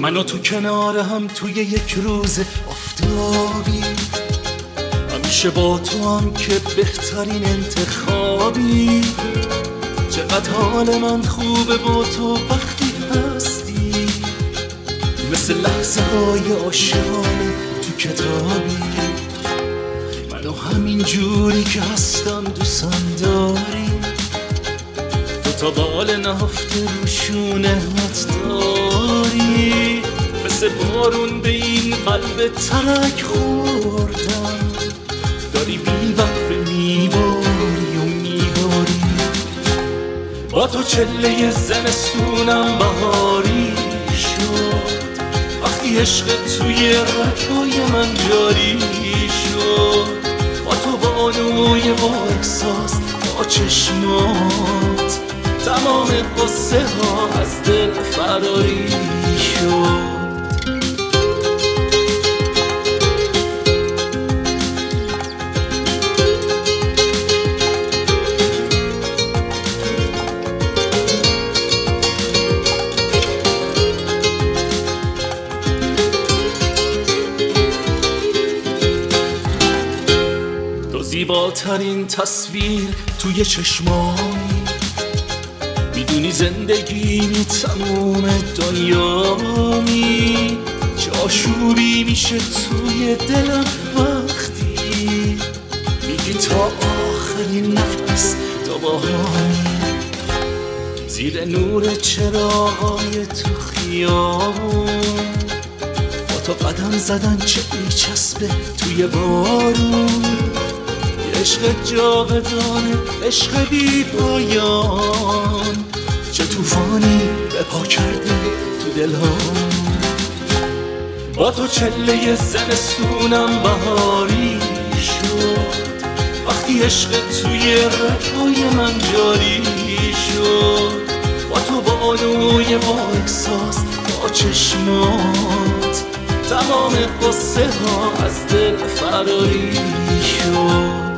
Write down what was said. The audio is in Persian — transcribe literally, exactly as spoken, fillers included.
من و تو کنار هم توی یک روز آفتابی، همیشه با تو هم که بهترین انتخابی. چقدر حال من خوبه با تو وقتی هستی، مثل لحظه های عاشقانه تو کتابی. منو همین جوری که هستم دوستم داری، تو تا بال نهفته روشونه هات داری. مثل بارون به این قلب ترک خوردم، داری بی وقفه میباری و میباری. با تو چله زمستونم بهاری شد، وقتی عشق توی رگ‌های من جاری شد. با تو بانوی با احساس با چشمات، تمام قصه ها از دل فراری شد. زیباترین تصویر توی چشمایی، میدونی زندگی تموم دنیامی. چه آشوبی میشه توی دلم وقتی میگی تا آخرین نفس تو با همی. زیر نور چراغای تو خیابون، با تو قدم زدن چه میچسبه توی بارون. عشق جاودانه، عشق بی پایان، چه طوفانی به پا کرده تو دلم. با تو چله زمستونم بهاری شد، وقتی عشق توی رگ‌های من جاری شد. با تو بانوی با احساس با چشمات، تمام قصه ها از دل فراری شد.